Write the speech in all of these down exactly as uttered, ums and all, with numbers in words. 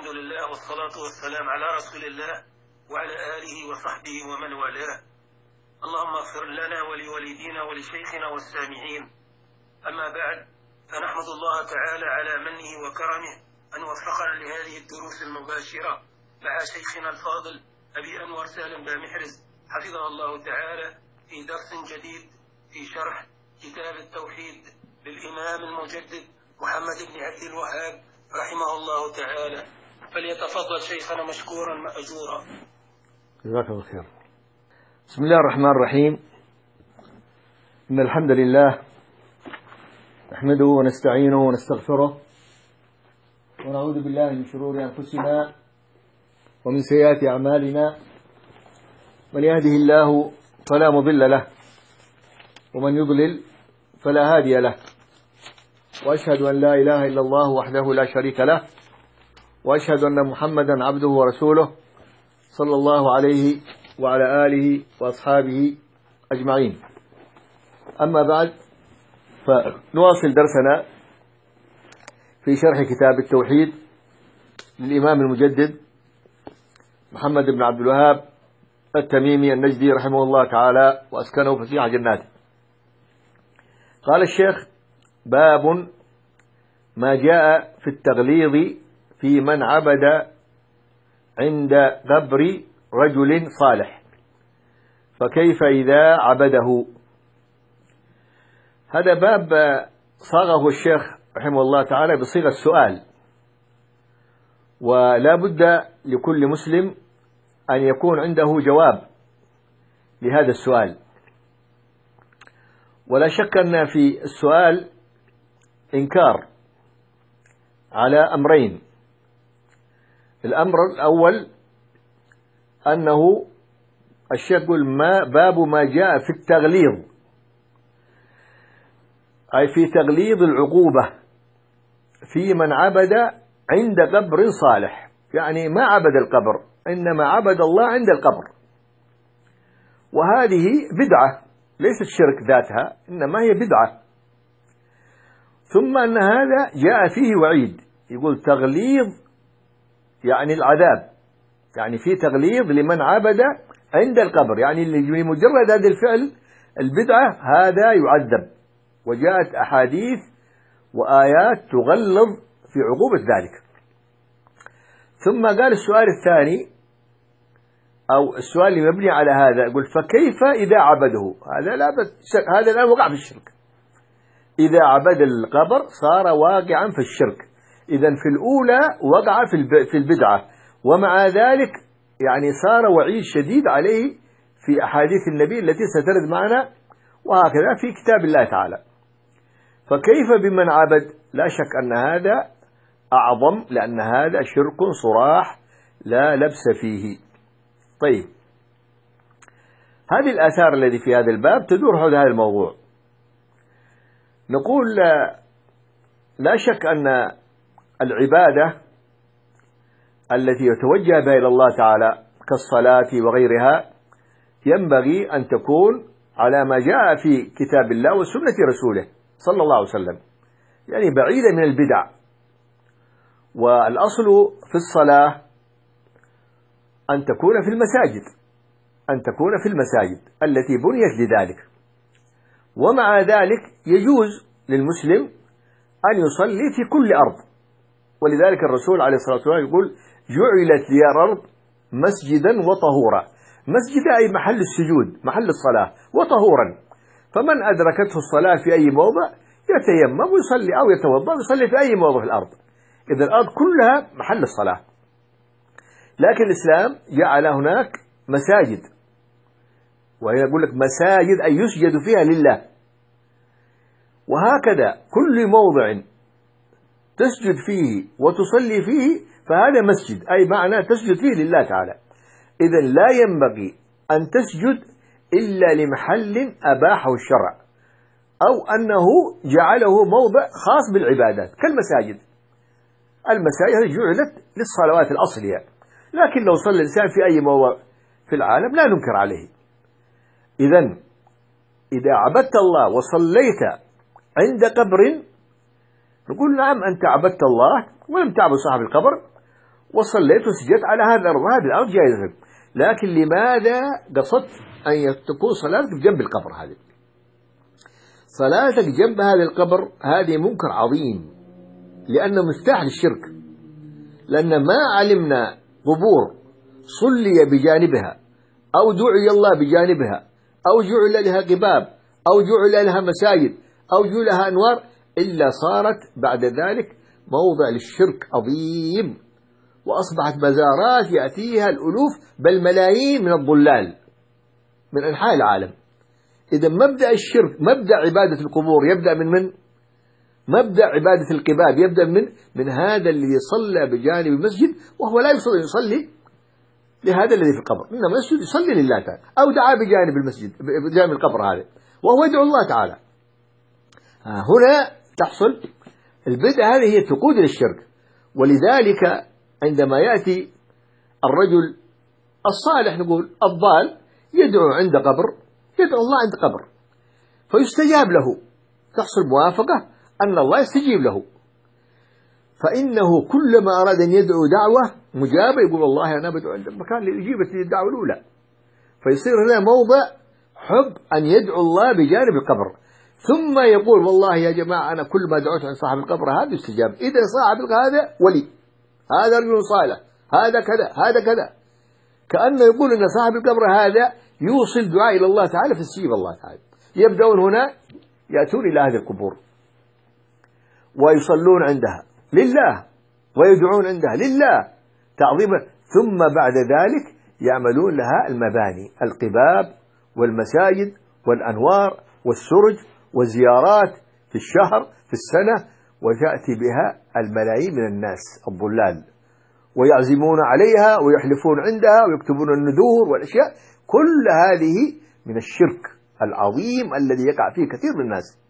لله والصلاة والسلام على رسول الله وعلى آله وصحبه ومن والاه. اللهم اغفر لنا ولوالدينا ولشيخنا والسامعين. أما بعد، فنحمد الله تعالى على منه وكرمه أن وفقنا لهذه الدروس المباشرة مع شيخنا الفاضل أبي أنور سالم بامحرز حفظه الله تعالى في درس جديد في شرح كتاب التوحيد للإمام المجدد محمد بن عبد الوهاب رحمه الله تعالى. فليتفضل شيخنا مشكورا مأجورا. جزاك الله خير. بسم الله الرحمن الرحيم. إن الحمد لله نحمده ونستعينه ونستغفره ونعوذ بالله من شرور أنفسنا ومن سيئات أعمالنا. من يهده الله فلا مضل له ومن يضلل فلا هادي له، وأشهد أن لا إله إلا الله وحده لا شريك له، وأشهد أن محمدا عبده ورسوله صلى الله عليه وعلى آله وأصحابه أجمعين. أما بعد، فنواصل درسنا في شرح كتاب التوحيد للإمام المجدد محمد بن عبد الوهاب التميمي النجدي رحمه الله تعالى وأسكنه فسيح جناته. قال الشيخ: باب ما جاء في التغليظ في من عبد عند قبر رجل صالح، فكيف إذا عبده؟ هذا باب صاغه الشيخ رحمه الله تعالى بصيغة السؤال، ولا بد لكل مسلم أن يكون عنده جواب لهذا السؤال. ولا شك أن في السؤال إنكار على أمرين. الأمر الأول أنه الشيخ يقول ما باب ما جاء في التغليظ، أي في تغليظ العقوبة في من عبد عند قبر صالح، يعني ما عبد القبر إنما عبد الله عند القبر، وهذه بدعة ليست شرك ذاتها، إنما هي بدعة. ثم أن هذا جاء فيه وعيد، يقول تغليظ يعني العذاب، يعني في تغليظ لمن عبد عند القبر، يعني لمجرد هذا الفعل البدعة هذا يعذب، وجاءت أحاديث وآيات تغلظ في عقوبة ذلك. ثم قال السؤال الثاني أو السؤال اللي مبني على هذا، يقول فكيف إذا عبده؟ هذا لا بس هذا الآن وقع في الشرك. إذا عبد القبر صار واقعا في الشرك. إذن في الأولى وقع في البدعة، ومع ذلك يعني صار وعيد شديد عليه في أحاديث النبي التي سترد معنا، وهكذا في كتاب الله تعالى. فكيف بمن عبد؟ لا شك أن هذا أعظم، لأن هذا شرك صراح لا لبس فيه. طيب، هذه الآثار التي في هذا الباب تدور حول هذا الموضوع. نقول لا, لا شك أن العبادة التي يتوجه بها إلى الله تعالى كالصلاة وغيرها ينبغي أن تكون على ما جاء في كتاب الله وسنة رسوله صلى الله عليه وسلم، يعني بعيدة من البدع. والأصل في الصلاة أن تكون في المساجد، أن تكون في المساجد التي بنيت لذلك. ومع ذلك يجوز للمسلم أن يصلي في كل أرض، ولذلك الرسول عليه الصلاة والسلام يقول جعلت لي الأرض مسجدا وطهورا. مسجد أي محل السجود، محل الصلاة، وطهورا. فمن أدركته الصلاة في أي موضع يتيمم ويصلي أو يتوضأ ويصلي في أي موضع في الأرض. إذا الأرض كلها محل الصلاة. لكن الإسلام جعل هناك مساجد، وهي يقول لك مساجد أي يسجد فيها لله. وهكذا كل موضع تسجد فيه وتصلي فيه فهذا مسجد، أي معنى تسجد فيه لله تعالى. إذن لا ينبغي أن تسجد إلا لمحل أباحه الشرع، أو أنه جعله موضع خاص بالعبادات كالمساجد. المساجد جعلت للصلوات الأصلية، لكن لو صلى الإنسان في أي موضع في العالم لا ننكر عليه. إذن إذا عبدت الله وصليت عند قبر نقول نعم أنت عبدت الله ولم تعبد صاحب القبر، وصليت وسجدت على هذا الأرض، هذه الأرض جائزة، لكن لماذا قصدت أن تكون صلاتك بجنب القبر؟ هذه صلاتك جنب هذا القبر هذه منكر عظيم، لأنه مفتاح للشرك، لأن ما علمنا قبور صلي بجانبها أو دعي الله بجانبها أو جعل لها قباب أو جعل لها مساجد أو جعل لها أنوار إلا صارت بعد ذلك موضع للشرك عظيم، وأصبحت مزارات يأتيها الألوف بل ملايين من الضلال من أنحاء العالم. إذا مبدأ الشرك، مبدأ عبادة القبور يبدأ من من؟ مبدأ عبادة القباب يبدأ من من هذا الذي صلى بجانب المسجد وهو لا يصلي يصلي لهذا الذي في القبر، إنما المسجد يصلي لله تعالى، أو دعا بجانب المسجد بجانب القبر هذا وهو يدعو الله تعالى. هنا تحصل البدعة، هذه هي تقود للشرك. ولذلك عندما يأتي الرجل الصالح نقول الضال يدعو عند قبر، يدعو الله عند قبر فيستجاب له، تحصل موافقة أن الله يستجيب له، فإنه كلما أراد أن يدعو دعوة مجابة يقول والله أنا بدعو عند المكان اللي أجيبت لي الدعوة الأولى، فيصير هنا موضع حب أن يدعو الله بجانب القبر، ثم يقول والله يا جماعة أنا كل ما دعوت عن صاحب القبر هذا استجاب، إذا صاحب هذا ولي، هذا رجل صالح، هذا كذا هذا كذا، كأنه يقول أن صاحب القبر هذا يوصل دعاء إلى الله تعالى فاستجيب الله تعالى. يبدأون هنا يأتون إلى هذه القبور ويصلون عندها لله ويدعون عندها لله تعظيما، ثم بعد ذلك يعملون لها المباني، القباب والمساجد والأنوار والسرج والزيارات في الشهر في السنة، وتأتي بها الملايين من الناس الضلال ويعزمون عليها ويحلفون عندها ويكتبون النذور والأشياء، كل هذه من الشرك العظيم الذي يقع فيه كثير من الناس.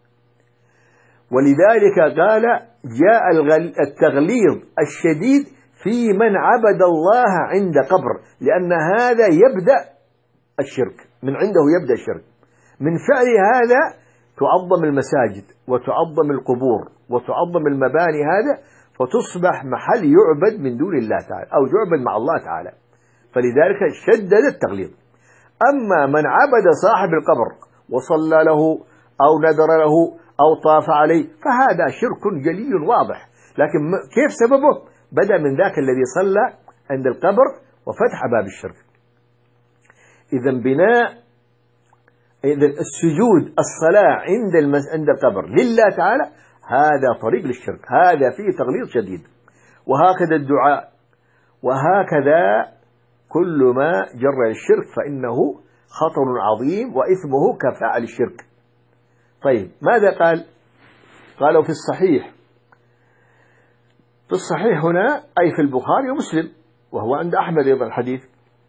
ولذلك قال جاء التغليظ الشديد في من عبد الله عند قبر، لأن هذا يبدأ الشرك، من عنده يبدأ الشرك، من فعل هذا تعظم المساجد وتعظم القبور وتعظم المباني هذا، فتصبح محل يعبد من دون الله تعالى أو يعبد مع الله تعالى، فلذلك شدد التغليظ. أما من عبد صاحب القبر وصلى له أو نذر له أو طاف عليه فهذا شرك جلي واضح، لكن كيف سببه؟ بدأ من ذاك الذي صلى عند القبر وفتح باب الشرك. إذا بناء إذا السجود الصلاة عند المس... عند القبر لله تعالى هذا طريق للشرك، هذا فيه تغليظ شديد. وهكذا الدعاء، وهكذا كل ما جر الشرك فإنه خطر عظيم وإثمه كفاعل الشرك. طيب ماذا قال؟ قالوا في الصحيح، في الصحيح هنا أي في البخاري ومسلم، وهو عند أحمد أيضا الحديث،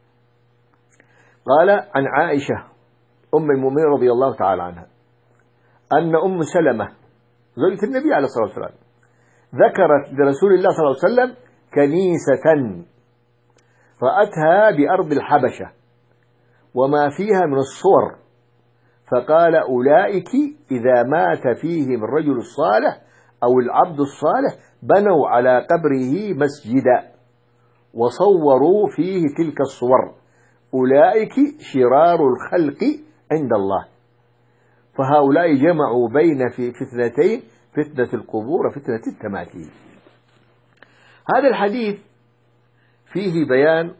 قال عن عائشة أم المؤمنين رضي الله تعالى عنها أن أم سلمة زوجة النبي عليه الصلاة والسلام ذكرت لرسول الله صلى الله عليه وسلم كنيسة رأتها بأرض الحبشة وما فيها من الصور، فقال أولئك إذا مات فيهم الرجل الصالح أو العبد الصالح بنوا على قبره مسجدا وصوروا فيه تلك الصور، أولئك شرار الخلق عند الله، فهؤلاء جمعوا بين في فتنتين، فتنة القبور وفتنة التماثيل. هذا الحديث فيه بيان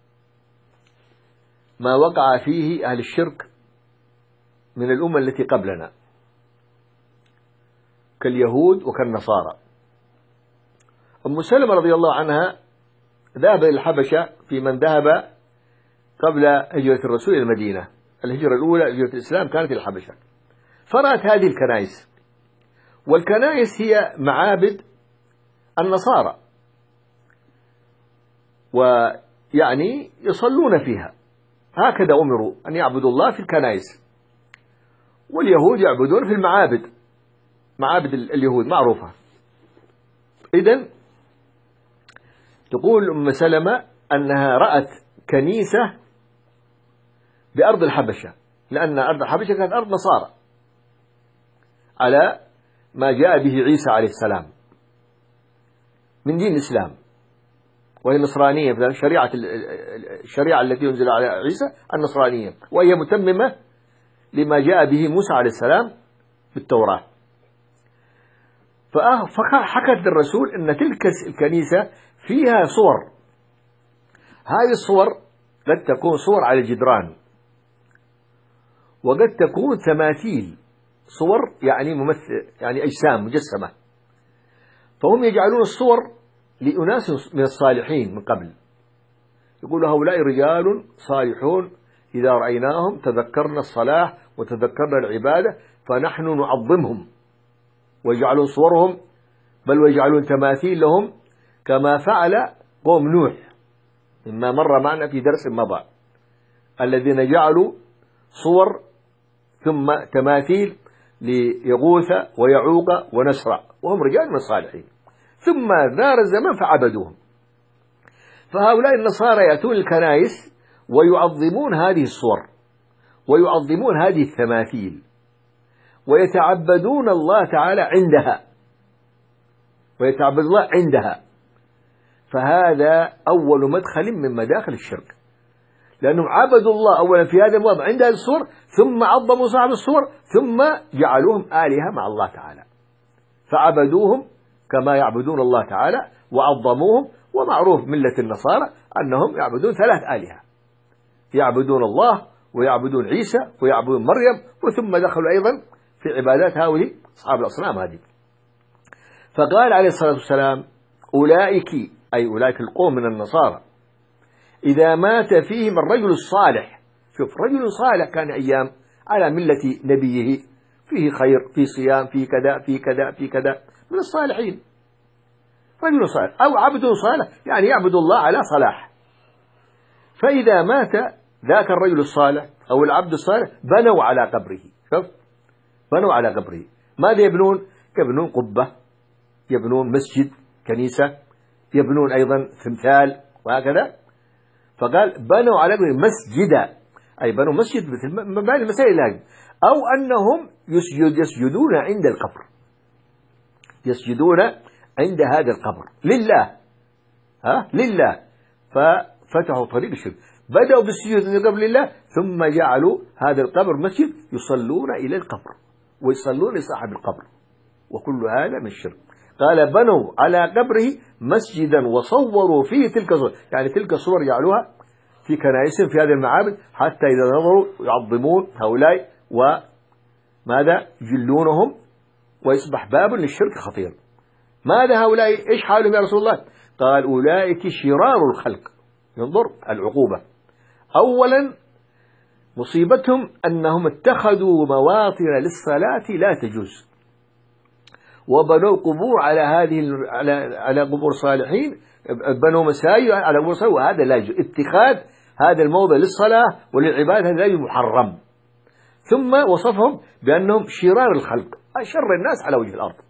ما وقع فيه أهل الشرك من الأمة التي قبلنا كاليهود وكالنصارى. أم سلمة رضي الله عنها ذهب إلى الحبشة في من ذهب قبل هجرة الرسول إلى المدينة، الهجرة الأولى هجرة الإسلام كانت إلى الحبشة، فرأت هذه الكنائس، والكنائس هي معابد النصارى ويعني يصلون فيها، هكذا أمروا أن يعبدوا الله في الكنائس، واليهود يعبدون في المعابد، معابد اليهود معروفة. إذن تقول أم سلمة أنها رأت كنيسة بأرض الحبشة، لأن أرض الحبشة كانت أرض نصارى على ما جاء به عيسى عليه السلام من دين الإسلام، وهي النصرانية، شريعة الشريعة التي أنزل على عيسى النصرانية، وهي متممة لما جاء به موسى عليه السلام بالتوراة. فحكت الرسول أن تلك الكنيسة فيها صور، هذه الصور قد تكون صور على الجدران، وقد تكون تماثيل، صور يعني ممثل يعني أجسام مجسمة. فهم يجعلون الصور لأناس من الصالحين من قبل، يقول هؤلاء رجال صالحون إذا رأيناهم تذكرنا الصلاح وتذكرنا العبادة فنحن نعظمهم، ويجعلون صورهم بل ويجعلون تماثيل لهم كما فعل قوم نوح مما مر معنا في درس مضى، الذين جعلوا صور ثم تماثيل ليغوث ويعوق ونسرع وهم رجال من الصالحين، ثم دار الزمان فعبدوهم. فهؤلاء النصارى يأتون الكنائس ويعظمون هذه الصور ويعظمون هذه التماثيل ويتعبدون الله تعالى عندها ويتعبد الله عندها. فهذا أول مدخل من مداخل الشرك، لأنهم عبدوا الله أولا في هذا الوضع عند هذه الصور، ثم عظموا صاحب الصور، ثم جعلوهم آلهة مع الله تعالى، فعبدوهم كما يعبدون الله تعالى وعظموهم. ومعروف ملة النصارى أنهم يعبدون ثلاث آلهة، يعبدون الله ويعبدون عيسى ويعبدون مريم، وثم دخلوا أيضا في عبادات هؤلاء أصحاب الأصنام هذه. فقال عليه الصلاة والسلام أولئك أي أولئك القوم من النصارى إذا مات فيهم الرجل الصالح، شوف رجل صالح كان أيام على ملة نبيه، فيه خير، فيه صيام، فيه كذا فيه كذا فيه كذا، من الصالحين، رجل صالح أو عبد صالح يعني يعبد الله على صلاح. فإذا مات ذاك الرجل الصالح أو العبد الصالح بنوا على قبره، شوف بنوا على قبره. ماذا يبنون؟ يبنون قبة، يبنون مسجد كنيسة، يبنون أيضا تمثال وهكذا. فقال بنوا على قبره مسجدا، أي بنوا مسجد مثل مباني المسائل هذه، أو أنهم يسجد يسجدون عند القبر، يسجدون عند هذا القبر لله، ها لله. ففتحوا طريق الشرك، بدأوا بالسجود عند القبر لله، ثم جعلوا هذا القبر مسجد يصلون إلى القبر ويصلون لصاحب القبر، وكل هذا من الشرك. قال بنوا على قبره مسجدا وصوروا فيه تلك الصور، يعني تلك الصور جعلوها في كنائسهم في هذه المعابد، حتى إذا نظروا يعظمون هؤلاء وماذا يجلونهم، ويصبح باب للشرك خطير. ماذا هؤلاء إيش حالهم يا رسول الله؟ قال أولئك شرار الخلق. ينظر العقوبة، أولا مصيبتهم أنهم اتخذوا مواطن للصلاة لا تجوز، وبنوا قبور على هذه على على قبور صالحين، بنوا مساجد على قبور صالحين، وهذا لا يجوز. اتخاذ هذا الموضع للصلاة وللعبادة هذا لا يجوز، محرم. ثم وصفهم بأنهم شرار الخلق، أشر الناس على وجه الأرض،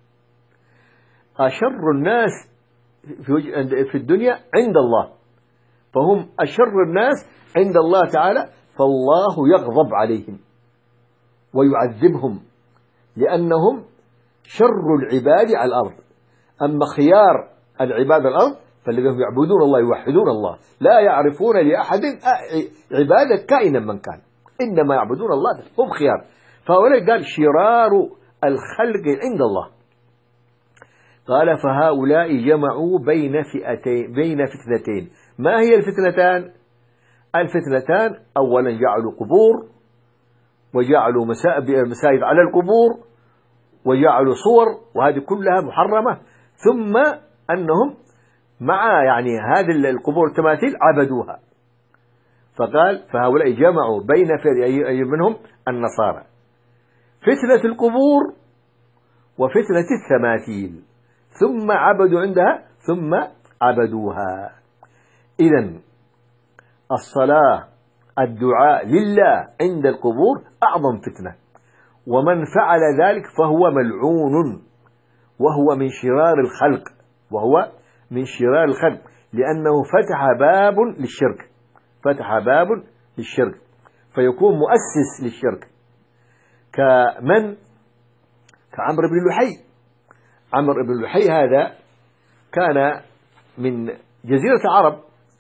أشر الناس في الدنيا عند الله، فهم أشر الناس عند الله تعالى، فالله يغضب عليهم ويعذبهم لأنهم شر العباد على الأرض. أما خيار العباد على الأرض فالذين يعبدون الله يوحدون الله، لا يعرفون لأحد عبادة كائنا من كان، إنما يعبدون الله، هم خيار. فهؤلاء قال شرار الخلق عند الله. قال فهؤلاء جمعوا بين فئتين بين فتنتين. ما هي الفتنتان؟ الفتنتان أولا جعلوا قبور، وجعلوا مساجد على القبور، وجعلوا صور، وهذه كلها محرمة. ثم أنهم مع يعني هذه القبور التماثيل عبدوها. فقال فهؤلاء جمعوا بين أي منهم النصارى فتنة القبور وفتنة التماثيل، ثم عبدوا عندها ثم عبدوها. إذن الصلاة الدعاء لله عند القبور أعظم فتنة، ومن فعل ذلك فهو ملعون، وهو من شرار الخلق، وهو من شرار الخلق لأنه فتح باب للشرك، فتح باب للشرك، فيكون مؤسس للشرك. كمن كعمرو بن لحي. عمرو بن لحي هذا كان من جزيرة العرب.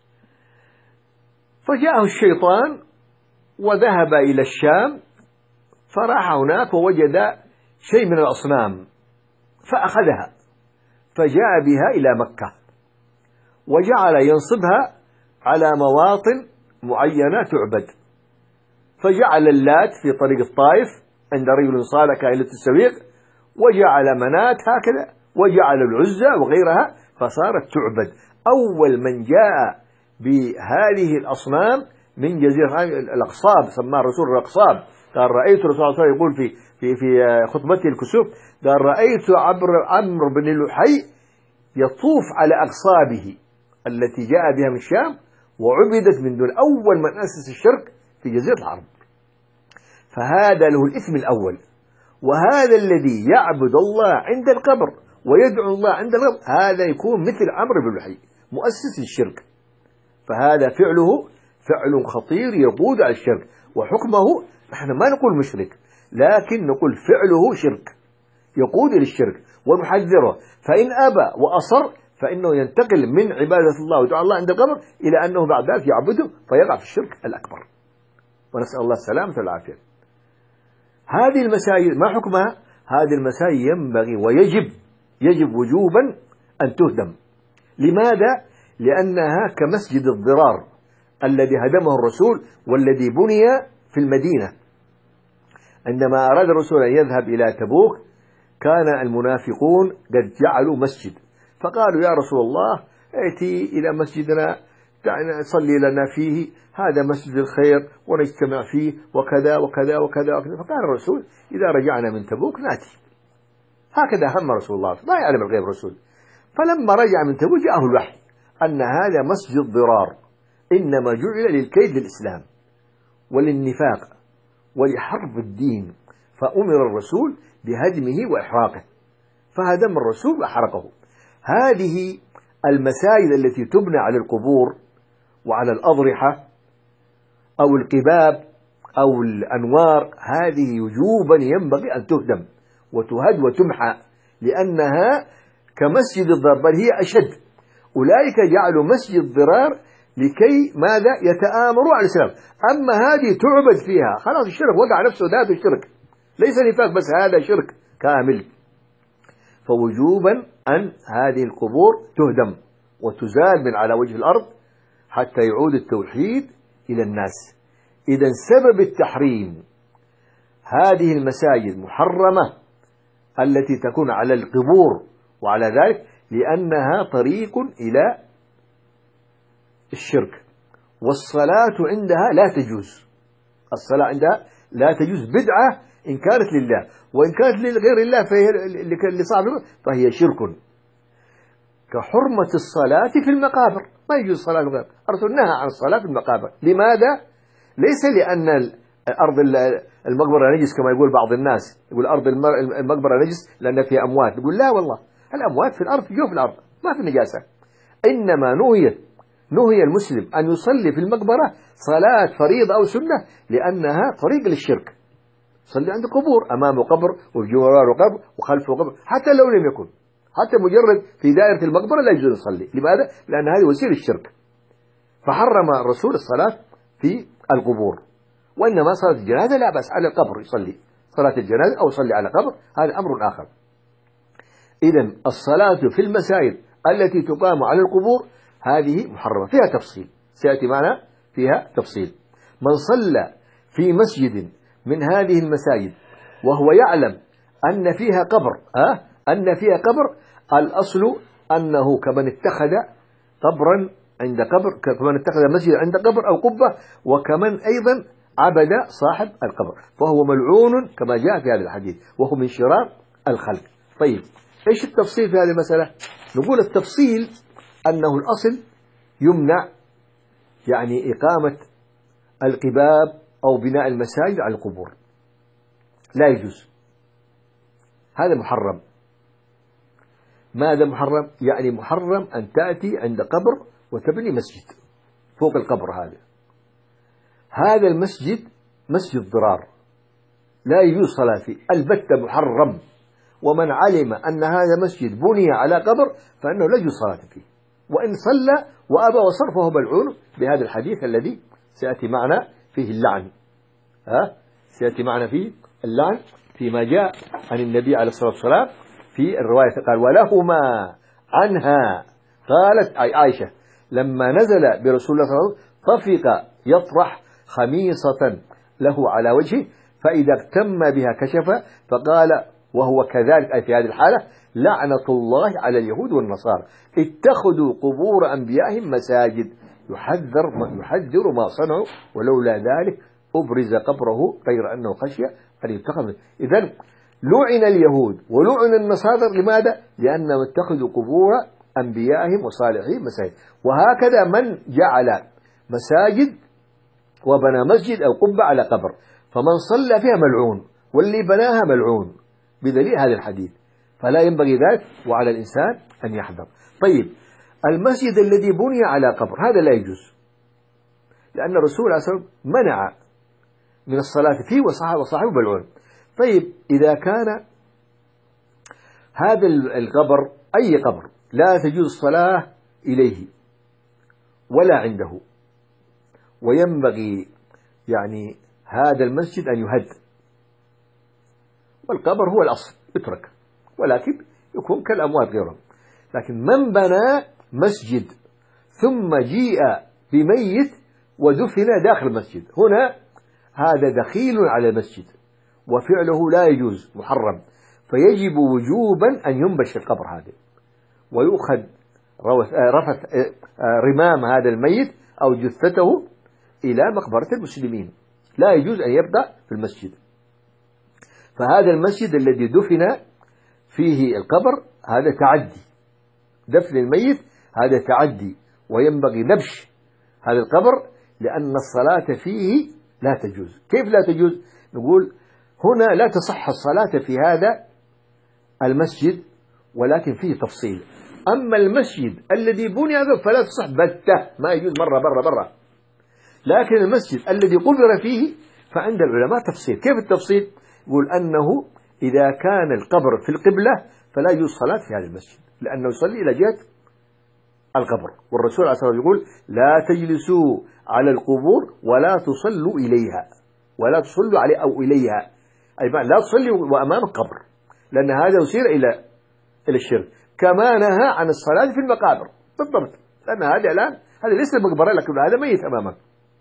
فجاءه الشيطان وذهب إلى الشام، فراح هناك ووجد شيء من الأصنام فأخذها، فجاء بها إلى مكة وجعل ينصبها على مواطن معينة تعبد. فجعل اللات في طريق الطائف عند رجل صالح كائلة السويق، وجعل منات هكذا، وجعل العزى وغيرها، فصارت تعبد. أول من جاء بهذه الأصنام من جزيرة الأقصاب سماه الرسول الأقصاب. قال رأيت الرسول صلى الله عليه وسلم يقول في في في خطبته الكسوف، قال رأيت عمرو بن لحي يطوف على أقصابه التي جاء بها من الشام وعبدت من دون. أول من أسس الشرك في جزيرة العرب. فهذا له الإثم الأول. وهذا الذي يعبد الله عند القبر ويدعو الله عند القبر، هذا يكون مثل عمرو بن لحي مؤسس الشرك. فهذا فعله فعل خطير يقود على الشرك، وحكمه نحن ما نقول مشرك، لكن نقول فعله شرك يقود إلى الشرك، ونحذره. فإن أبى وأصر فإنه ينتقل من عبادة الله ودعاء الله عند القبر إلى أنه بعد ذلك يعبده فيقع في الشرك الأكبر، ونسأل الله السلامة والعافية. هذه المساجد ما حكمها؟ هذه المساجد ينبغي ويجب يجب وجوبا أن تهدم. لماذا؟ لأنها كمسجد الضرار الذي هدمه الرسول والذي بني في المدينة. عندما أراد الرسول أن يذهب إلى تبوك كان المنافقون قد جعلوا مسجد، فقالوا يا رسول الله ائتي إلى مسجدنا صلي لنا فيه، هذا مسجد الخير ونجتمع فيه وكذا وكذا وكذا وكذا. فقال الرسول إذا رجعنا من تبوك نأتي. هكذا هم رسول الله، لا يعلم الغيب الرسول. فلما رجع من تبوك جاءه الوحي أن هذا مسجد ضرار إنما جعل للكيد للإسلام وللنفاق ولحرب الدين، فأمر الرسول بهدمه وإحراقه، فهدم الرسول وحرقه. هذه المساجد التي تبنى على القبور وعلى الأضرحة أو القباب أو الأنوار، هذه وجوبا ينبغي أن تهدم وتهد وتمحى، لأنها كمسجد الضرار، بل هي أشد. أولئك جعلوا مسجد ضرار لكي ماذا؟ يتآمروا على الإسلام. أما هذه تعبد فيها، خلاص الشرك وقع نفسه ذات الشرك، ليس نفاق بس، هذا شرك كامل. فوجوبا أن هذه القبور تهدم وتزال من على وجه الأرض حتى يعود التوحيد إلى الناس. إذن سبب التحريم هذه المساجد محرمة التي تكون على القبور وعلى ذلك لأنها طريق إلى الشرك، والصلاة عندها لا تجوز. الصلاة عندها لا تجوز، بدعة إن كانت لله، وإن كانت لغير الله فهي لصاحبه فهي شرك. كحرمة الصلاة في المقابر، ما يجوز الصلاة في المقابر. الرسول نهى عن الصلاة في المقابر. لماذا؟ ليس لأن الأرض المقبرة نجس كما يقول بعض الناس، يقول أرض المقبرة نجس لأن فيها أموات. يقول لا والله، الأموات في الأرض، في جوف الأرض، ما في نجاسة. إنما نهي نهي المسلم أن يصلي في المقبرة صلاة فريضة أو سنة لأنها طريق للشرك. صلي عند قبور، أمامه قبر وجواره قبر وخلفه قبر، حتى لو لم يكن، حتى مجرد في دائرة المقبرة لا يجوز يصلي. لماذا؟ لأن هذه وسيلة الشرك. فحرم الرسول الصلاة في القبور، وإنما صلاة الجنازة لا بأس على القبر يصلي صلاة الجنازة أو يصلي على قبر، هذا أمر آخر. إذن الصلاة في المساجد التي تقام على القبور هذه محرمة، فيها تفصيل سيأتي معنا فيها تفصيل. من صلى في مسجد من هذه المساجد وهو يعلم أن فيها قبر أه؟ أن فيها قبر، الأصل أنه كمن اتخذ قبرا عند قبر، كمن اتخذ مسجد عند قبر أو قبة، وكمن أيضا عبد صاحب القبر، فهو ملعون كما جاء في هذا الحديث، وهو من شرار الخلق. طيب إيش التفصيل في هذه المسألة؟ نقول التفصيل أنه الأصل يمنع يعني إقامة القباب أو بناء المساجد على القبور، لا يجوز، هذا محرم. ماذا محرم؟ يعني محرم أن تأتي عند قبر وتبني مسجد فوق القبر. هذا هذا المسجد مسجد ضرار لا يجوز صلاة فيه البتة، محرم. ومن علم أن هذا مسجد بني على قبر فإنه لا يجوز صلاة فيه، وإن صلى وأبى وصر فهو ملعون بهذا الحديث الذي سيأتي معنا فيه اللعن. ها سيأتي معنا فيه اللعن فيما جاء عن النبي عليه الصلاة والسلام في الرواية قال ولهما عنها قالت أي عائشة لما نزل برسول الله صلى الله عليه وسلم طفق يطرح خميصة له على وجهه فإذا اغتم بها كشف فقال وهو كذلك أي في هذه الحالة لعنة الله على اليهود والنصارى اتخذوا قبور أنبيائهم مساجد يحذر ما يحذر ما صنعوا ولولا ذلك أبرز قبره غير أنه خشي أن يتخذ. إذن لعن اليهود ولعن النصارى لماذا؟ لأنهم اتخذوا قبور أنبيائهم وصالحين مساجد. وهكذا من جعل مساجد وبنى مسجد أو قبة على قبر فمن صلى فيها ملعون واللي بناها ملعون بدليل هذا الحديث، فلا ينبغي ذلك وعلى الإنسان أن يحذر. طيب المسجد الذي بني على قبر هذا لا يجوز، لأن الرسول عليه الصلاة والسلام منع من الصلاة فيه وصحابه وصحابه ملعون. طيب إذا كان هذا القبر أي قبر لا تجوز الصلاة إليه ولا عنده، وينبغي يعني هذا المسجد أن يهد، والقبر هو الأصل يترك، ولكن يكون كالأموات غيرهم. لكن من بنى مسجد ثم جيء بميت ودفن داخل المسجد هنا هذا دخيل على المسجد وفعله لا يجوز محرم، فيجب وجوبا أن ينبش القبر هذا ويؤخذ رفث رمام هذا الميت أو جثته إلى مقبرة المسلمين، لا يجوز أن يبقى في المسجد. فهذا المسجد الذي دفن فيه القبر هذا تعدي، دفن الميت هذا تعدي، وينبغي نبش هذا القبر لأن الصلاة فيه لا تجوز. كيف لا تجوز؟ نقول هنا لا تصح الصلاة في هذا المسجد، ولكن فيه تفصيل. أما المسجد الذي بني فلا تصح بتة، ما يجوز مرة برا برا. لكن المسجد الذي قبر فيه فعند العلماء تفصيل. كيف التفصيل؟ يقول أنه إذا كان القبر في القبلة فلا يجوز صلاة في هذا المسجد لأنه يصلي إلى جهة القبر، والرسول عليه الصلاة والسلام يقول لا تجلسوا على القبور ولا تصلوا إليها، ولا تصلوا عليه أو إليها، أي لا تصلي وأمام القبر، لأن هذا يصير إلى إلى الشرك. كما نهى عن الصلاة في المقابر بالضبط، لأن هذا الآن هذا ليس مقبرة لكن هذا ميت أمامك،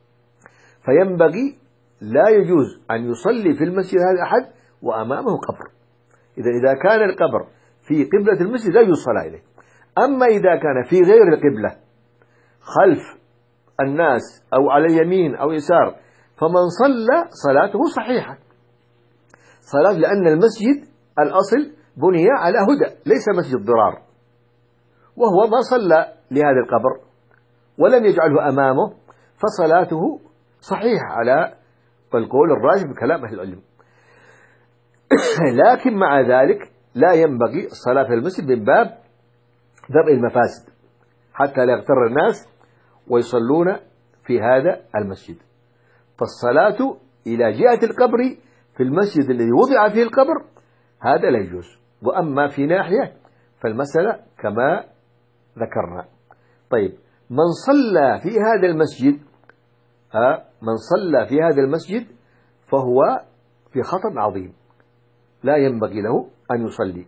فينبغي لا يجوز أن يصلي في المسجد هذا أحد وأمامه قبر. إذا إذا كان القبر في قبلة المسجد لا يجوز الصلاة إليه. أما إذا كان في غير القبلة خلف الناس أو على اليمين أو يسار فمن صلى صلاته صحيحة صلاة، لأن المسجد الأصل بني على هدى ليس مسجد ضرار، وهو ما صلى لهذا القبر ولم يجعله أمامه فصلاته صحيحة على القول الراجح بكلام أهل العلم. لكن مع ذلك لا ينبغي الصلاة في المسجد من باب درء المفاسد حتى لا يغتر الناس ويصلون في هذا المسجد. فالصلاة إلى جهة القبر في المسجد الذي وضع فيه القبر هذا لا يجوز. وأما في ناحية فالمسألة كما ذكرنا. طيب من صلى في هذا المسجد آه من صلى في هذا المسجد فهو في خطر عظيم لا ينبغي له أن يصلي.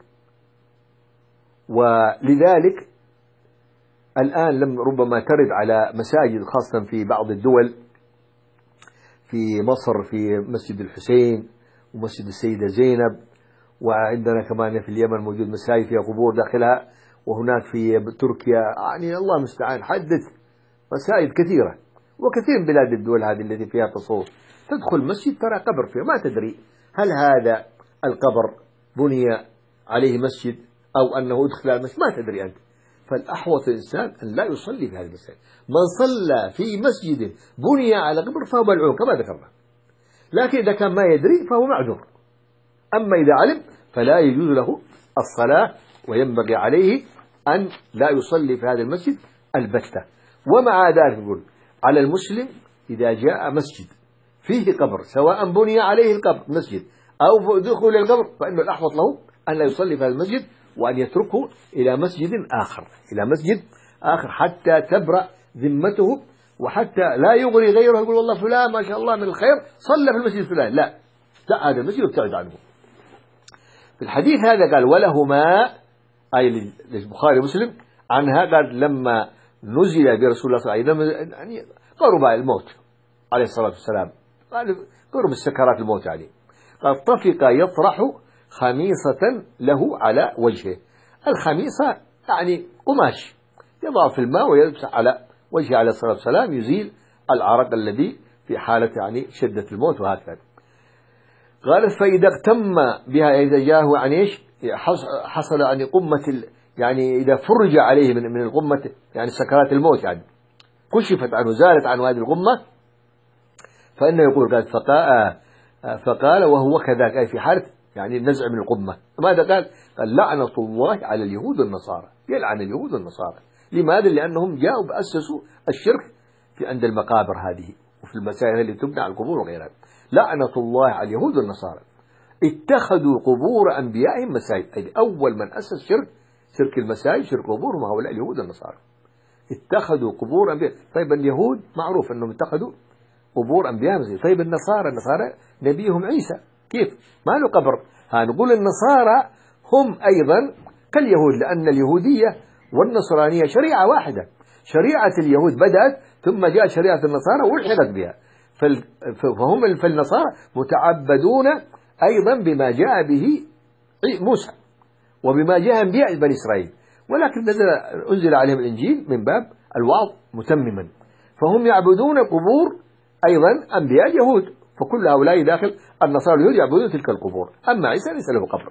ولذلك الآن لم ربما ترد على مساجد خاصة في بعض الدول، في مصر في مسجد الحسين ومسجد السيدة زينب، وعندنا كمان في اليمن موجود مساجد فيها قبور داخلها، وهناك في تركيا يعني الله المستعان حدث مساجد كثيرة، وكثير من بلاد الدول هذه التي فيها تصوف تدخل مسجد ترى قبر فيه ما تدري هل هذا القبر بني عليه مسجد أو أنه أدخل المسجد ما تدري أنت. فالأحوط الإنسان أن لا يصلي في هذا المسجد. من صلى في مسجد بني على قبر فهو ملعون كما ذكرنا، لكن إذا كان ما يدري فهو معذور. أما إذا علم فلا يجوز له الصلاة وينبغي عليه أن لا يصلي في هذا المسجد البتة. ومع ذلك نقول على المسلم إذا جاء مسجد فيه قبر سواء بني عليه القبر مسجد أو دخول القبر فإنه الأحوط له أن لا يصلي في هذا المسجد وأن يتركه إلى مسجد آخر إلى مسجد آخر حتى تبرأ ذمته، وحتى لا يغري غيره يقول والله فلان ما شاء الله من الخير صلى في المسجد فلان، لا لا هذا المسجد ابتعد عنه. في الحديث هذا قال ولهما، أي للبخاري ومسلم عنها، قال لما نزل برسول الله صلى الله عليه وسلم يعني قرب الموت عليه الصلاة والسلام، قال قرب السكرات الموت عليه، قال طفق يطرح خميصة له على وجهه. الخميصة يعني قماش يضع في الماء ويلبس على وجهه عليه الصلاة والسلام يزيل العرق الذي في حالة يعني شدة الموت وهكذا. قال فإذا اغتم بها، إذا جاءه عن إيش حصل عن قمة يعني إذا فرج عليه من من القمة يعني سكرات الموت، يعني كشفت عنه زالت عنه هذه القمة، فإنه يقول قال فقال فقال وهو كذاك، أي في حالة يعني النزع من القمة. ماذا قال؟ قال لعنة الله على اليهود والنصارى، يلعن اليهود والنصارى. لماذا؟ لأنهم جاءوا بأسسوا الشرك في عند المقابر هذه وفي المساجد اللي تبنى على القبور وغيرها. لعنة الله على اليهود والنصارى اتخذوا قبور أنبيائهم مساجد، أي أول من أسس شرك شرك المساجد شرك قبورهم هؤلاء اليهود والنصارى. اتخذوا قبور أنبياء. طيب اليهود معروف أنهم اتخذوا قبور أنبيائهم مساجد. طيب النصارى النصارى نبيهم عيسى كيف ما له قبر؟ هنقول النصارى هم أيضا كاليهود، لأن اليهودية والنصرانية شريعة واحدة، شريعة اليهود بدأت ثم جاء شريعة النصارى والحقت بها، فهم فالنصارى متعبدون أيضا بما جاء به موسى وبما جاء أنبياء بني إسرائيل، ولكن نزل أنزل عليهم الإنجيل من باب الوعظ متمما، فهم يعبدون قبور أيضا أنبياء اليهود، فكل هؤلاء داخل النصارى اليهود يعبدون تلك القبور. أما عيسى ليس له قبر.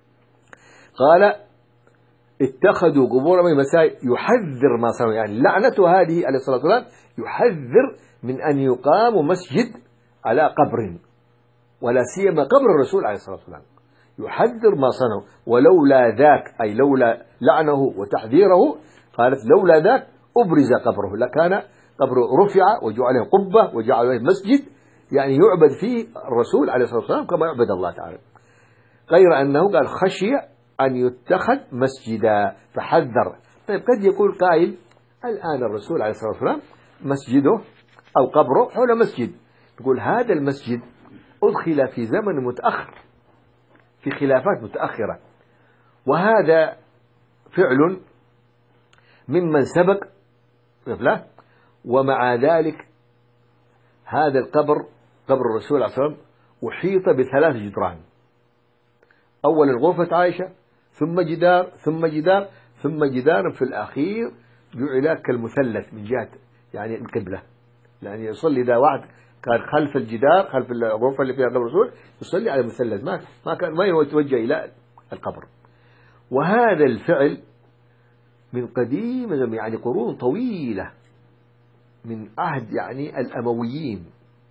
قال اتخذوا قبور من مساجد، يحذر ما صنعوا، يعني لعنته هذه عليه الصلاة والسلام يحذر من أن يقام مسجد على قبر، ولا سيما قبر الرسول عليه الصلاة والسلام، يحذر ما صنعوا. ولولا ذاك، أي لولا لعنه وتحذيره، قالت لولا ذاك أبرز قبره، لكان قبره رفع وجعله قبة وجعله مسجد يعني يعبد فيه الرسول عليه الصلاة والسلام كما يعبد الله تعالى، غير أنه قال خشي أن يتخذ مسجدا فحذر. طيب قد يقول قائل الآن الرسول عليه الصلاة والسلام مسجده أو قبره حول مسجد، يقول هذا المسجد أدخل في زمن متأخر في خلافات متأخرة، وهذا فعل ممن سبق له، ومع ذلك هذا القبر قبر الرسول عليه الصلاة والسلام أحيط بثلاث جدران، أول غرفة عائشة ثم جدار ثم جدار ثم جدار في الأخير جعل كالمثلث من جهة يعني القبلة، يعني يصلي إذا واحد كان خلف الجدار خلف الغرفة اللي فيها قبر الرسول يصلي على المثلث، ما ما كان ما يتوجه إلى القبر. وهذا الفعل من قديم يعني قرون طويلة من عهد يعني الأمويين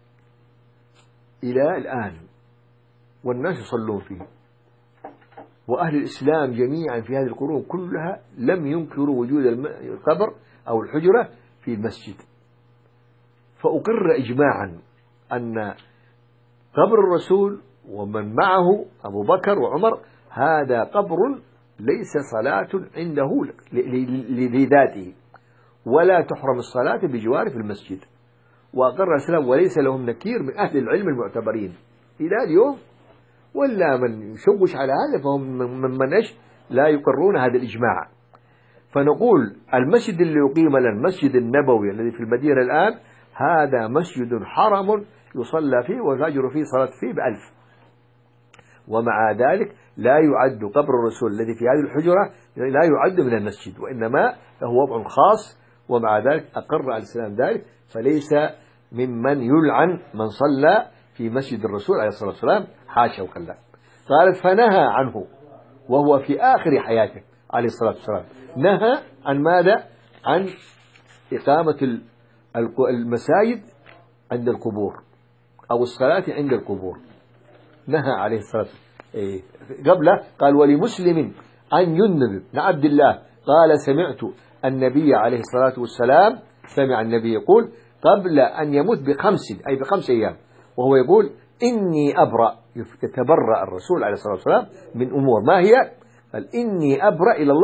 إلى الآن، والناس يصلون فيه، وأهل الإسلام جميعا في هذه القرون كلها لم ينكروا وجود القبر أو الحجرة في المسجد. فأقر إجماعا أن قبر الرسول ومن معه أبو بكر وعمر هذا قبر ليس صلاة عنده لذاته، ولا تحرم الصلاة بجواره في المسجد. وأقر الإسلام وليس لهم نكير من أهل العلم المعتبرين إلى اليوم، ولا من يشوش على هذا فهم من إيش لا يقرون هذا الإجماع. فنقول المسجد اللي يقيم لنا المسجد النبوي الذي في المدينة الآن هذا مسجد حرم يصلى فيه ويفجر فيه صلاة فيه بألف، ومع ذلك لا يعد قبر الرسول الذي في هذه الحجرة لا يعد من المسجد، وإنما له وضع خاص، ومع ذلك أقر الإسلام ذلك، فليس ممن يلعن من صلى في مسجد الرسول عليه الصلاة والسلام، حاشا وكلا. قالت فنهى عنه وهو في آخر حياته عليه الصلاة والسلام، نهى عن ماذا؟ عن إقامة المساجد عند القبور أو الصلاة عند القبور، نهى عليه الصلاة والسلام. إيه قبله قال ولمسلم عن ينذب بن عبد الله قال سمعت النبي عليه الصلاة والسلام، سمع النبي يقول قبل أن يموت بخمس أي بخمس أيام، وهو يقول إني أبرأ، يتبرأ الرسول عليه الصلاة والسلام من أمور ما هي؟ قال إني أبرأ إلى الله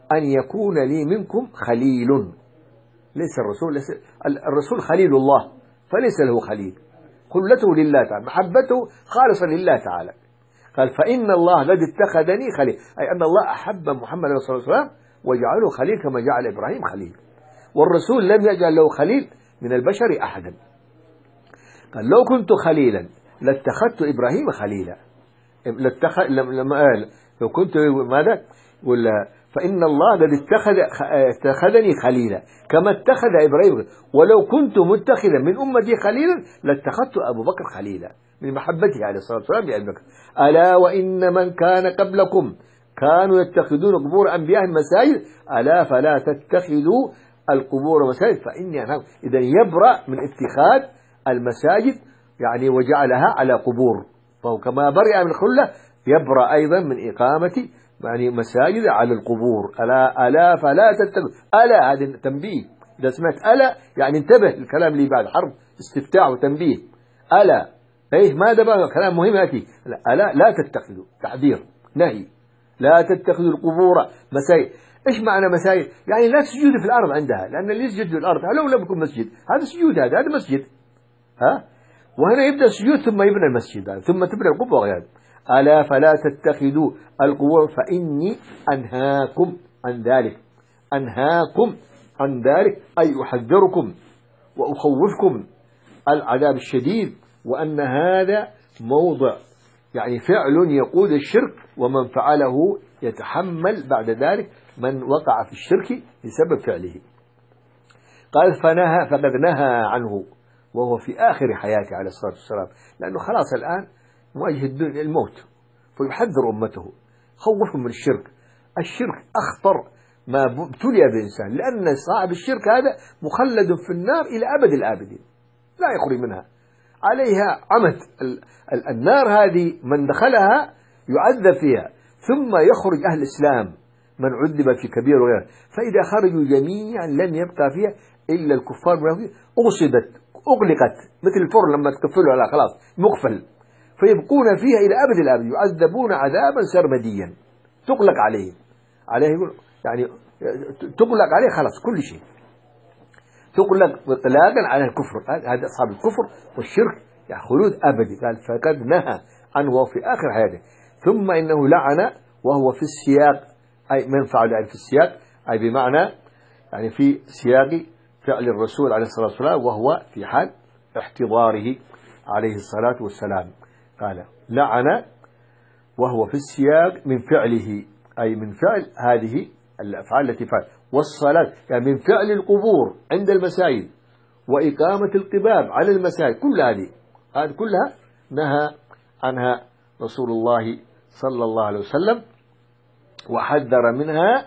أن يكون لي منكم خليل. ليس الرسول ليس الرسول خليل الله، فليس له خليل، خلته لله تعالى، محبته خالصة لله تعالى. قال فإن الله قد اتخذني خليل، أي أن الله أحب محمد صلى الله عليه وسلم وجعله خليل كما جعل إبراهيم خليل، والرسول لم يجعل له خليل من البشر أحدا. قال لو كنت خليلا لاتخذت إبراهيم خليلا، لاتخذ لما قال لو كنت ماذا ولا فإن الله قد اتخذ اتخذني خليلا كما اتخذ إبراهيم، ولو كنت متخذا من أمتي خليلا لاتخذت أبو بكر خليلا من محبته عليه الصلاة والسلام لأبي بكر. ألا وإن من كان قبلكم كانوا يتخذون قبور أنبيائهم مساجد ألا فلا تتخذوا القبور مساجد فإني أنهاكم. إذا يبرأ من اتخاذ المساجد يعني وجعلها على قبور، فهو كما برئ من الخلة يبرأ أيضا من إقامة يعني مساجد على القبور. ألا ألا فلا تتخذوا، ألا هذا تنبيه، إذا سمعت ألا يعني انتبه الكلام اللي بعد حرف استفتاح وتنبيه. ألا إيه ماذا بقى كلام مهم يأتي. ألا لا تتخذوا تحذير نهي، لا تتخذوا القبور مساجد. إيش معنى مساجد؟ يعني لا تسجدوا في الأرض عندها، لأن اللي يسجد في الأرض لو لم يكن مسجد هذا سجود، هذا هذا مسجد. ها وهنا يبدأ السجود ثم يبنى المسجد ثم تبنى القبة وغيرها. ألا فلا تتخذوا القبور فإني أنهاكم عن ذلك، أنهاكم عن ذلك أي أحذركم وأخوفكم العذاب الشديد، وأن هذا موضع يعني فعل يقود الشرك، ومن فعله يتحمل بعد ذلك من وقع في الشرك بسبب فعله. قال فنهى فقد نهى عنه وهو في آخر حياته عليه الصلاة والسلام، لأنه خلاص الآن مواجه الموت، فيحذر أمته خوفهم من الشرك. الشرك أخطر ما ابتلي بإنسان، لأن صاحب الشرك هذا مخلد في النار إلى أبد الآبدين لا يخرج منها، عليها عمد. النار هذه من دخلها يعذب فيها ثم يخرج أهل الإسلام من عذب في كبير وغيره، فإذا خرجوا جميعا لن يبقى فيها إلا الكفار أغصدت أغلقت مثل الفرن لما تقفله على خلاص مقفل، فيبقون فيها إلى أبد الآبد يعذبون عذابا سرمديا تغلق عليه عليه يعني تغلق عليه خلاص كل شيء تغلق إطلاقا على الكفر. هذا أصحاب الكفر والشرك يعني خلود أبدي. قال فقد نهى عنه وهو في آخر حياته. ثم إنه لعن وهو في السياق، أي من فعل يعني في السياق أي بمعنى يعني في سياق فعل الرسول عليه الصلاة والسلام وهو في حال احتضاره عليه الصلاة والسلام. قال لعن وهو في السياق من فعله أي من فعل هذه الأفعال التي فعل، والصلاة يعني من فعل القبور عند المساجد وإقامة القباب على المساجد، كل هذه هذه كلها نهى عنها رسول الله صلى الله عليه وسلم وحذر منها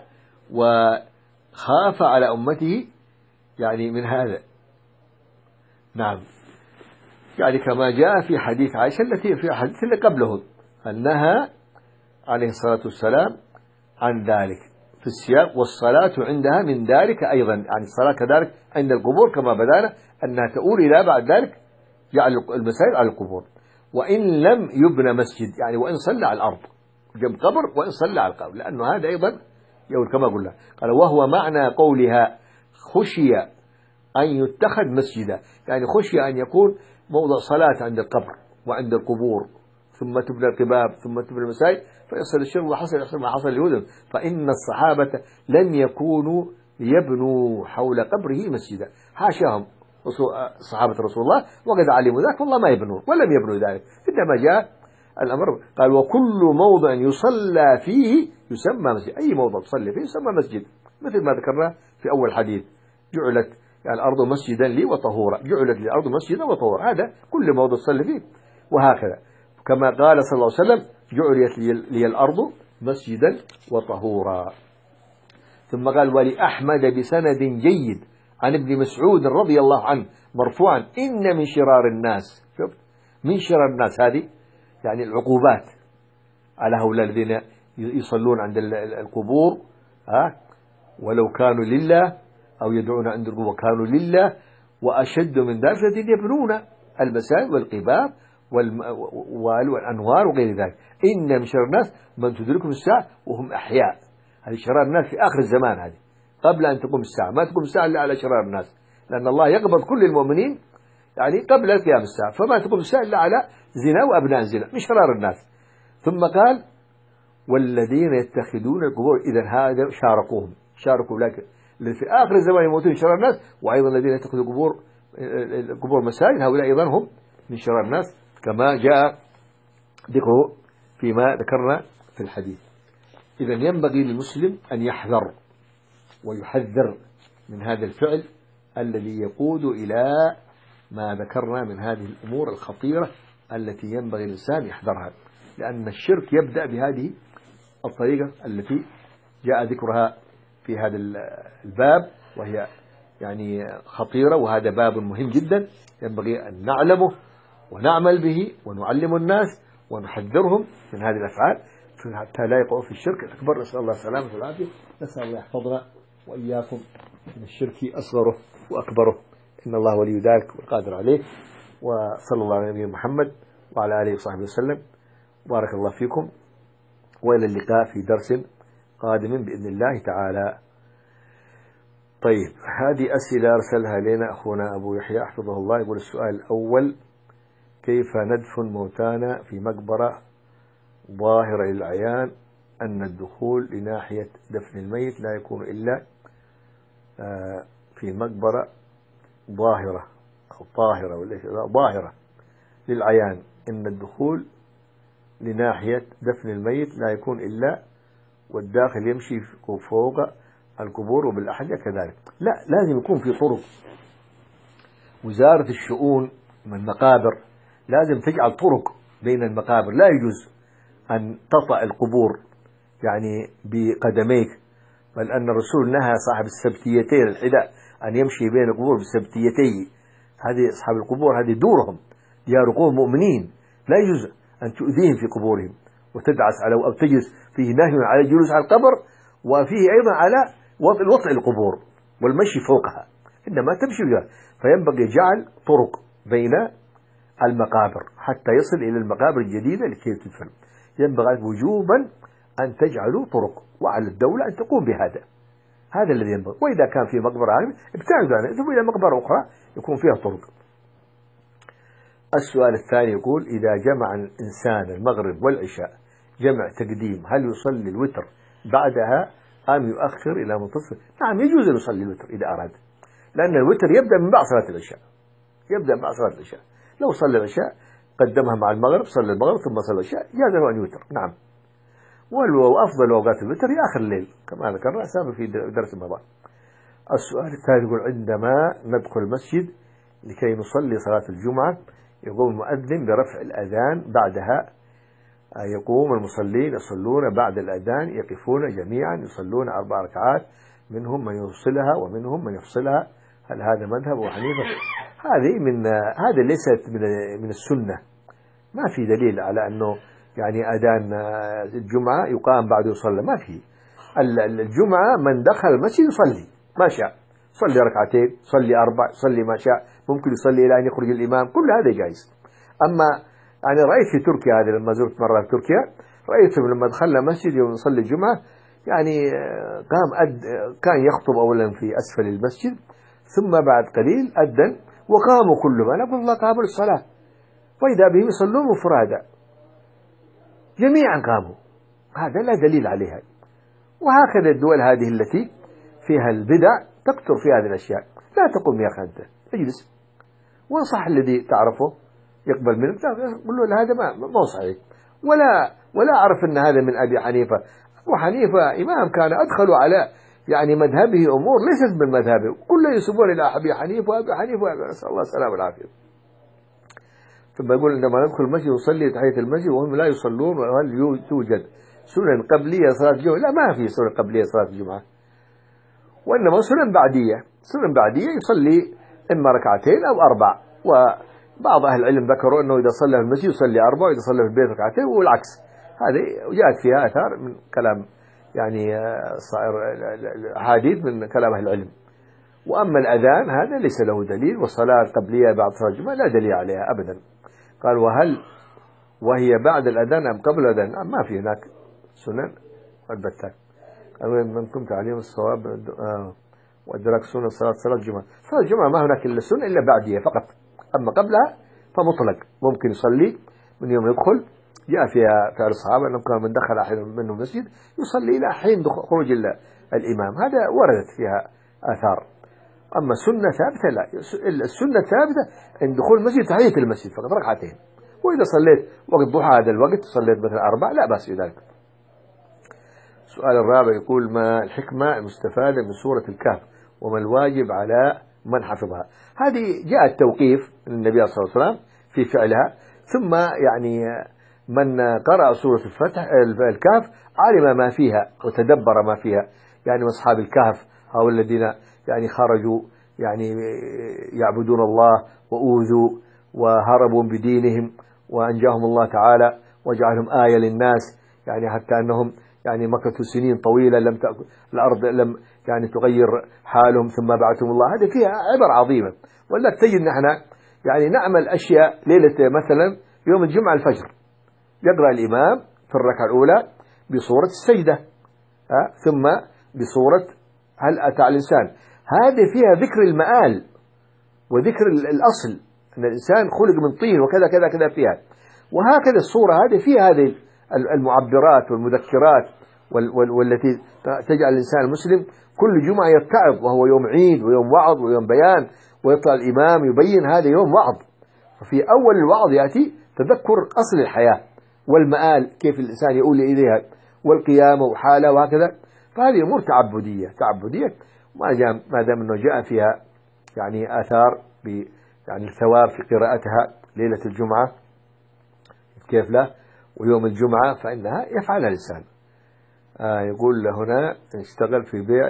وخاف على أمته يعني من هذا. نعم يعني كما جاء في حديث عائشة التي في حديث اللي قبله أنها عليه الصلاة والسلام عن ذلك في السياق، والصلاة عندها من ذلك أيضا، يعني الصلاة كذلك عند القبور كما بدأنا أنها تؤول إلى بعد ذلك جعل المساجد على القبور، وإن لم يبنى مسجد يعني وإن صلى على الأرض جنب قبر وإن صلى على القبر، لأنه هذا أيضا يقول كما قلنا. قال وهو معنى قولها خشي أن يتخذ مسجدا، يعني خشي أن يكون موضع صلاة عند القبر وعند القبور ثم تبنى القباب ثم تبنى المساجد فيصل الشرك وحصل يحصل ما حصل اليهود. فإن الصحابة لم يكونوا يبنوا حول قبره مسجدا، حاشاهم صحابة رسول الله وقد علموا ذلك والله ما يبنون ولم يبنوا ذلك. عندما جاء الأمر قال وكل موضع يصلى فيه يسمى مسجد، أي موضع تصلي فيه يسمى مسجد، مثل ما ذكرنا في أول حديث جعلت يعني الأرض مسجدا لي وطهورا، جعلت الأرض مسجدا وطهورا، هذا كل موضع تصلي فيه. وهكذا كما قال صلى الله عليه وسلم جعلت لي الأرض مسجدا وطهورا. ثم قال ولأحمد بسند جيد عن ابن مسعود رضي الله عنه مرفوعا إن من شرار الناس، شوف من شرار الناس هذه يعني العقوبات على هؤلاء الذين يصلون عند القبور ها ولو كانوا لله أو يدعون عند القبور كانوا لله، وأشد من ذلك الذين يبنون المساجد والقباب والأنوار وغير ذلك. إن من شر الناس من تدركهم الساعة وهم أحياء، هذه شرار الناس في آخر الزمان، هذه قبل أن تقوم الساعة، ما تقوم الساعة إلا على شرار الناس، لأن الله يقبض كل المؤمنين يعني قبل قيام الساعة، فما تقوم الساعة إلا على زنا وأبناء زنا من شرار الناس. ثم قال والذين يتخذون القبور، إذا هذا شاركوهم، شاركوا لك اللي في آخر الزمان يموتون شرار الناس، وأيضا الذين يتخذوا القبور القبور مساجد، هؤلاء أيضا هم من شرار الناس كما جاء ذكره فيما ذكرنا في الحديث. إذا ينبغي للمسلم أن يحذر ويحذر من هذا الفعل الذي يقود إلى ما ذكرنا من هذه الأمور الخطيرة التي ينبغي الإنسان يحذرها، لأن الشرك يبدأ بهذه الطريقة التي جاء ذكرها في هذا الباب، وهي يعني خطيرة، وهذا باب مهم جدا ينبغي أن نعلمه ونعمل به ونعلم الناس ونحذرهم من هذه الأفعال حتى لا يقعوا في الشرك الأكبر. نسأل الله السلامة والعافية، نسأل الله يحفظنا وإياكم من الشرك أصغره وأكبره، إن الله ولي ذلك والقادر عليه. وصلى الله على نبينا محمد وعلى آله وصحبه وسلم، بارك الله فيكم، وإلى اللقاء في درس قادم بإذن الله تعالى. طيب، هذه أسئلة أرسلها لنا أخونا أبو يحيى حفظه الله. يقول السؤال الأول: كيف ندفن موتانا في مقبرة ظاهرة للعيان أن الدخول لناحية دفن الميت لا يكون إلا في مقبرة ظاهرة أو طاهرة ولا ظاهرة للعيان أن الدخول لناحية دفن الميت لا يكون إلا والداخل يمشي فوق القبور وبالأحجة كذلك؟ لا، لازم يكون في طرق. وزارة الشؤون من المقابر لازم تجعل طرق بين المقابر، لا يجوز أن تطأ القبور يعني بقدميك، بل أن الرسول نهى صاحب السبتيتين الحذاء أن يمشي بين القبور بسبتيتيه. هذه أصحاب القبور هذه دورهم، ديار قوم مؤمنين، لا يجوز أن تؤذيهم في قبورهم وتدعس على أو تجلس. فيه نهي على الجلوس على القبر، وفيه أيضا على وطئ القبور والمشي فوقها، إنما تمشي بها. فينبغي جعل طرق بين المقابر حتى يصل إلى المقابر الجديدة لكي تدفن. ينبغي وجوبا أن تجعلوا طرق، وعلى الدولة أن تقوم بهذا. هذا الذي ينبغي. وإذا كان في مقبرة عالم ابتعدوا عنها، ثم إلى مقبرة أخرى يكون فيها طرق. السؤال الثاني يقول: إذا جمع الإنسان المغرب والعشاء جمع تقديم، هل يصلي الوتر بعدها أم يؤخر إلى منتصف؟ نعم، يجوز أن يصلي الوتر إذا أراد، لأن الوتر يبدأ من بعد صلاة العشاء، يبدأ مع صلاة العشاء. لو صلى العشاء قدمها مع المغرب، صلى المغرب ثم صلى العشاء، جاز له أن يوتر. نعم، وأفضل أوقات الوتر هي آخر الليل كما ذكرنا سابقا في درس الماضي. السؤال الثالث يقول: عندما ندخل المسجد لكي نصلي صلاة الجمعة يقوم المؤذن برفع الأذان، بعدها يقوم المصلين يصلون بعد الأذان، يقفون جميعا يصلون أربع ركعات، منهم من يوصلها ومنهم من يفصلها، هل هذا مذهب أبو حنيفة؟ هذه من هذا ليست من من السنة، ما في دليل على أنه يعني أذان الجمعة يقام بعد يصلى، ما في. الجمعة من دخل المسجد يصلي ما شاء، صلي ركعتين، صلي أربع، صلي ما شاء، ممكن يصلي إلى أن يخرج الإمام، كل هذا جائز. أما يعني رأيت في تركيا، هذا لما زرت مرة في تركيا، رأيتهم لما دخلنا مسجد يوم يصلي الجمعة يعني قام أد كان يخطب أولا في أسفل المسجد، ثم بعد قليل أذن وقاموا كلهم. أنا أقول الله قاموا للصلاة، وإذا بهم يصلون مفرادا جميعا قاموا، هذا لا دليل عليها. وهكذا الدول هذه التي فيها البدع تكثر في هذه الأشياء، لا تقوم يا أخي أنت اجلس، وانصح الذي تعرفه يقبل منك، قل له هذا ما ما صحيح، ولا ولا أعرف أن هذا من أبي حنيفة. أبو حنيفة إمام كان أدخلوا على يعني مذهبه أمور ليست من مذهبه، كله يسبون إلى أبي حنيفة وأبي حنيفة، نسأل الله السلامة والعافية. ثم يقول: عندما ندخل المسجد نصلي تحية المسجد وهم لا يصلون، وهل توجد سنن قبلية صلاة الجمعة؟ لا، ما في سنن قبلية صلاة الجمعة، وإنما سنن بعدية. سنن بعدية يصلي إما ركعتين أو أربع، وبعض أهل العلم ذكروا أنه إذا صلى في المسجد يصلي أربع، وإذا صلى في البيت ركعتين، والعكس. هذه جاءت فيها آثار من كلام يعني صائر حديث من كلام أهل العلم. وأما الأذان هذا ليس له دليل، والصلاة القبلية بعد صلاة الجمعة لا دليل عليها أبدا. قال: وهل وهي بعد الأذان أم قبل الأذان؟ ما في هناك سنن البتة. منكم تعليم الصواب آه وإدراك سنة صلاة صلاة الجمعة. صلاة الجمعة ما هناك إلا السنة إلا بعدها فقط، أما قبلها فمطلق، ممكن يصلي من يوم يدخل. جاء فيها فعل الصحابة أنهم كانوا من دخل أحد منهم المسجد يصلي إلى حين خروج الإمام، هذا وردت فيها آثار. أما السنة ثابتة لا، السنة ثابتة عند دخول المسجد تحية المسجد فقط ركعتين، وإذا صليت وقت ضحى هذا الوقت صليت مثلا أربع لا بأس بذلك. السؤال الرابع يقول: ما الحكمة المستفادة من سورة الكهف وما الواجب على من حفظها؟ هذه جاء التوقيف من النبي صلى الله عليه وسلم في فعلها، ثم يعني من قرأ سورة الفتح الكهف علم ما فيها وتدبر ما فيها. يعني أصحاب الكهف هؤلاء الذين يعني خرجوا يعني يعبدون الله وأوذوا وهربوا بدينهم وأنجاهم الله تعالى وجعلهم آية للناس، يعني حتى أنهم يعني مكثوا سنين طويلة لم تأكل الأرض لم يعني تغير حالهم ثم بعثهم الله. هذه فيها عبر عظيمة. ولذلك تجد نحن يعني نعمل أشياء ليلة مثلا يوم الجمعة الفجر يقرأ الإمام في الركعة الأولى بصورة السجدة ثم بصورة هل أتى على الإنسان. هذه فيها ذكر المآل وذكر الأصل أن الإنسان خلق من طين وكذا كذا كذا فيها. وهكذا الصورة هذه فيها هذه المعبرات والمذكرات والتي تجعل الإنسان المسلم كل جمعة يتعظ، وهو يوم عيد ويوم وعظ ويوم بيان، ويطلع الإمام يبين هذا يوم وعظ. ففي أول الوعظ يأتي تذكر أصل الحياة والمآل كيف الإنسان يؤول إليها والقيامة وحالة وهكذا. فهذه أمور تعبدية تعبدية ما دام أنه جاء فيها يعني آثار ب يعني الثواب في قراءتها ليلة الجمعة كيف لا ويوم الجمعة فإنها يفعلها الإنسان. آه يقول هنا: اشتغل في بيع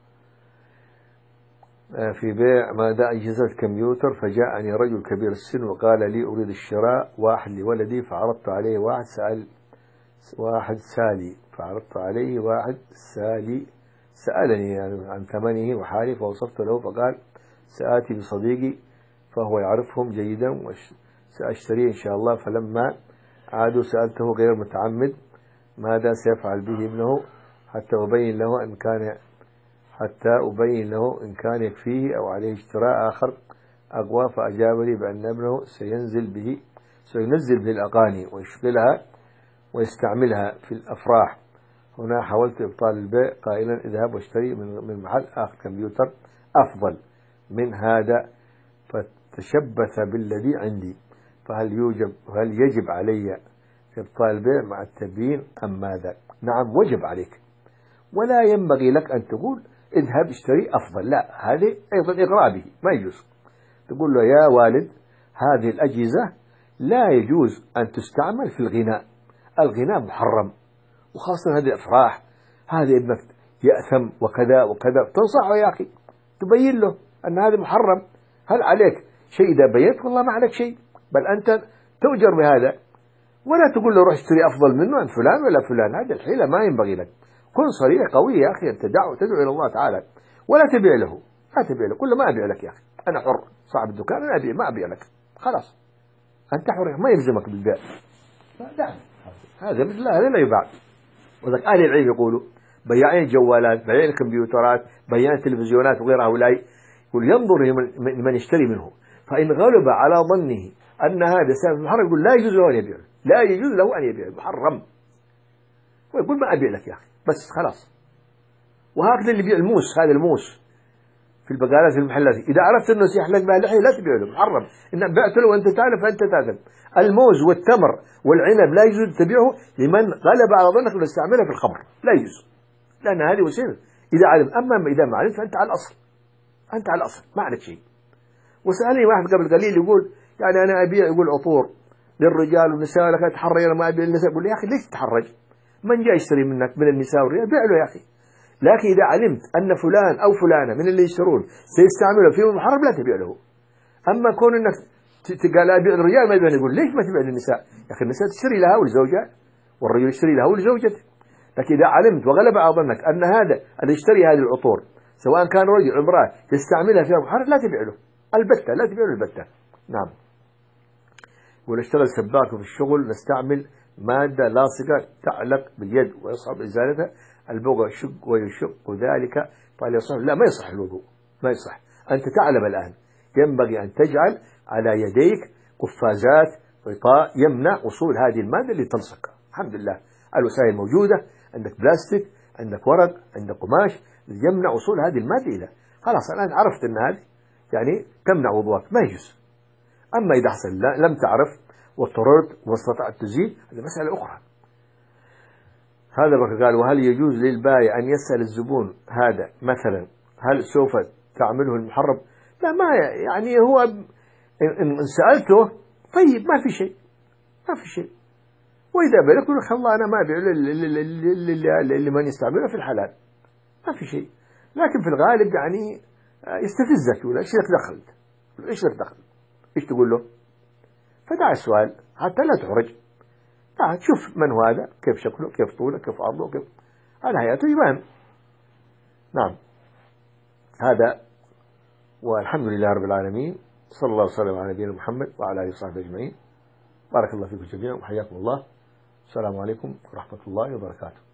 آه في بيع ماذا أجهزة كمبيوتر، فجاءني رجل كبير السن وقال لي أريد الشراء واحد لولدي، فعرضت عليه واحد سأل واحد سالي فعرضت عليه واحد سالي سألني يعني عن ثمنه وحالي، فوصفت له فقال سآتي بصديقي فهو يعرفهم جيدا وسأشتريه إن شاء الله. فلما عادوا سألته غير متعمد ماذا سيفعل به ابنه حتى أبين له إن كان حتى أبين له إن كان يكفيه أو عليه اشتراء آخر أقوى. فأجاب لي بأن ابنه سينزل به سينزل به الأغاني ويشغلها ويستعملها في الأفراح. هنا حاولت إبطال البيع قائلا اذهب واشتري من محل آخر كمبيوتر أفضل من هذا، فتشبث بالذي عندي. فهل يوجب هل يجب علي إبطال البيع مع التبيين أم ماذا؟ نعم وجب عليك، ولا ينبغي لك أن تقول اذهب اشتري أفضل، لا، هذه أيضا إغراء به ما يجوز. تقول له يا والد هذه الأجهزة لا يجوز أن تستعمل في الغناء، الغناء محرم، وخاصة هذه الأفراح، هذه ابنك يأثم وكذا وكذا. تنصحه يا أخي تبين له أن هذا محرم. هل عليك شيء إذا بينت؟ والله ما عليك شيء، بل أنت تؤجر بهذا. ولا تقول له روح اشتري أفضل منه عن فلان ولا فلان، هذه الحيلة ما ينبغي لك. كن صريح قوي يا أخي، أنت تدعو تدعو إلى الله تعالى، ولا تبيع له، لا تبيع له. كل ما أبيع لك يا أخي، أنا حر صاحب الدكان، أنا أبيع ما أبيع لك، خلاص أنت حر، ما يلزمك بالبيع. لا هذا مثل هذا لا يباع. وذلك أهل العلم يقولوا بياعين الجوالات بياعين الكمبيوترات بياعين التلفزيونات وغيرها هؤلاء يقول ينظر من يشتري منه، فإن غلب على ظنه أن هذا سبب محرم يقول لا يجوز له أن يبيع، لا يجوز له أن يبيع محرم، ويقول ما أبيع لك يا أخي بس خلاص. وهكذا اللي يبيع الموس، هذا الموس في البقالات في المحلات، إذا عرفت أنه سيحلق بها لحية لا تبيع له، محرم. إن بعت له وأنت تعرف فأنت تاثم. الموز والتمر والعنب لا يجوز تبيعه لمن غلب على ظنك أنه يستعملها في الخمر، لا يجوز، لأن هذه وسيلة إذا علم. أما إذا ما علمت فأنت على الأصل، أنت على الأصل ما عليك شيء. وسألني واحد قبل قليل يقول يعني أنا أبيع يقول عطور للرجال والنساء، لك أتحرج أنا ما أبيع للنساء. يقول يا أخي ليش تتحرج؟ من جاي يشتري منك من النساء والرجال بيع له يا أخي. لكن إذا علمت أن فلان أو فلانة من اللي يشترون سيستعمله في محرم لا تبيع له. أما كون أنك قال أبيع الرجال ما يبيع، يقول ليش ما تبيع للنساء؟ يا أخي النساء تشتري لها ولزوجها والرجل يشتري لها ولزوجته. لكن إذا علمت وغلب على ظنك أن هذا اللي يشتري هذه العطور سواء كان رجل أو امرأة يستعملها في محرم لا تبيع له البتة، لا تبيع له البتة. نعم. ونشتغل سباك في الشغل نستعمل مادة لاصقة تعلق باليد ويصعب إزالتها، البغى يشق ويشق ذلك فليصح. لا، ما يصح الوضوء، ما يصح. أنت تعلم الآن ينبغي أن تجعل على يديك قفازات غطاء يمنع وصول هذه المادة اللي تلصق. الحمد لله الوسائل موجودة، عندك بلاستيك، عندك ورق، عندك قماش يمنع وصول هذه المادة إلى. خلاص الآن عرفت أن هذه يعني تمنع وضوءك، ما يجوز. أما إذا حصل لم تعرف واضطررت واستطعت تزيل، هذه مسألة أخرى. هذا ما قال. وهل يجوز للبائع أن يسأل الزبون هذا مثلا هل سوف تعمله المحرم؟ لا، ما يعني هو إن سألته طيب ما في شيء، ما في شيء. وإذا بالك يقول لك الله أنا ما أبيع لمن يستعمله في الحلال، ما في شيء. لكن في الغالب يعني يستفزك، يقول إيش لك دخل، إيش لك دخل، إيش تقول له؟ فدع السؤال حتى لا تحرج. تعال شوف من هو هذا، كيف شكله، كيف طوله، كيف عرضه، كيف على حياته يبان. نعم، هذا. والحمد لله رب العالمين، صلى الله وسلم على نبينا محمد وعلى آله وصحبه أجمعين. بارك الله فيكم جميعا وحياكم الله. السلام عليكم ورحمة الله وبركاته.